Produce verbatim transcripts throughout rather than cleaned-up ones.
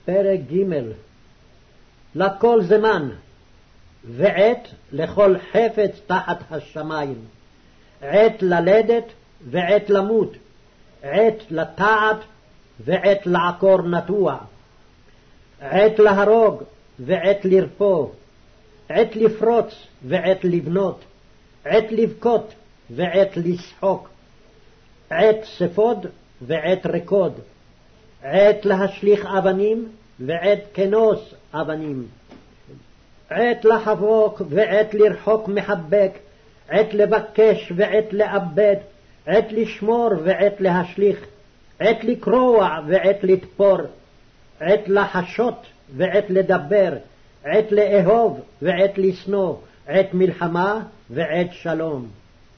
פרק ג' לכל זמן ועת לכל חפץ תחת השמיים, עת ללדת ועת למות, עת לטעת ועת לעקור נטוע, עת להרוג ועת לרפוא, עת לפרוץ ועת לבנות, עת לבכות ועת לשחוק, עת ספוד ועת רקוד, עת להשליך אבנים ועת כנוס אבנים, עת לחבוק ועת לרחוק מחבק, עת לבקש ועת לאבד, עת לשמור ועת להשליך, עת לקרוע ועת לתפור, עת לחשות ועת לדבר, עת לאהוב ועת לשנוא, עת מלחמה ועת שלום.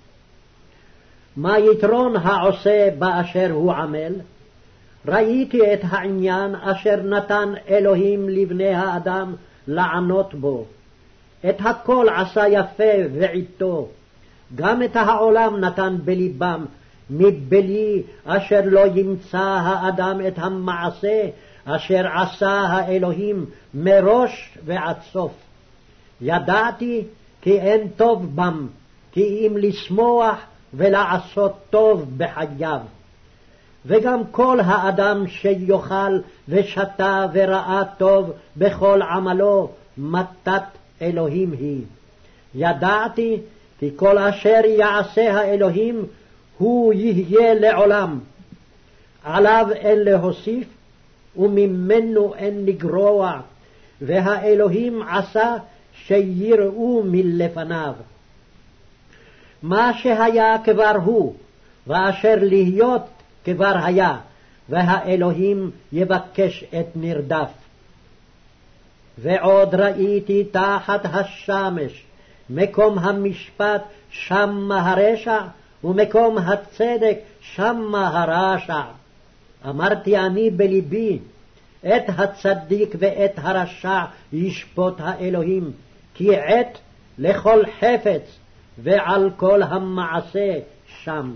מה יתרון העושה באשר הוא עמל? ראיתי את העניין אשר נתן אלוהים לבני האדם לענות בו. את הכל עשה יפה ועיתו, גם את העולם נתן בליבם, מבלי אשר לא ימצא האדם את המעשה אשר עשה האלוהים מראש ועד סוף. ידעתי כי אין טוב בם, כי אם לשמוח ולעשות טוב בחייו. וגם כל האדם שיאכל ושתה וראה טוב בכל עמלו, מתת אלוהים היא. ידעתי כי כל אשר יעשה האלוהים הוא יהיה לעולם. עליו אין להוסיף וממנו אין לגרוע, והאלוהים עשה שיראו מלפניו. מה שהיה כבר הוא, ואשר להיות כבר היה, והאלוהים יבקש את נרדף. ועוד ראיתי תחת השמש מקום המשפט שמה הרשע, ומקום הצדק שמה הרשע. אמרתי אני בלבי, את הצדיק ואת הרשע ישפוט האלוהים, כי עת לכל חפץ ועל כל המעשה שם.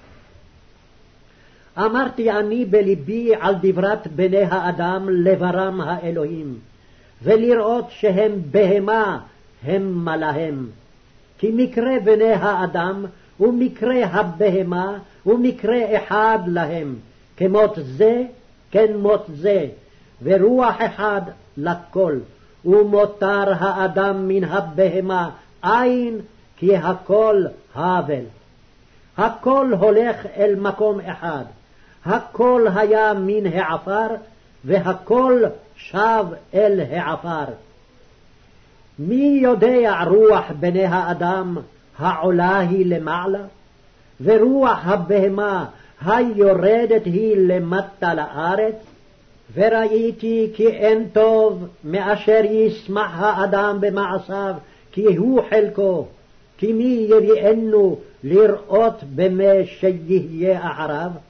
אמרתי אני בלבי על דברת בני האדם לברם האלוהים, ולראות שהם בהמה המה להם. כי מקרה בני האדם ומקרה הבהמה ומקרה אחד להם, כמות זה כן מות זה, ורוח אחד לכל. ומותר האדם מן הבהמה אין, כי הכל הבל. הכל הולך אל מקום אחד, הכל היה מן העפר, והכל שב אל העפר. מי יודע רוח בני האדם העולה היא למעלה, ורוח הבהמה היורדת היא למטה לארץ? וראיתי כי אין טוב מאשר ישמח האדם במעשיו, כי הוא חלקו, כי מי יביאנו לראות במה שיהיה אחריו?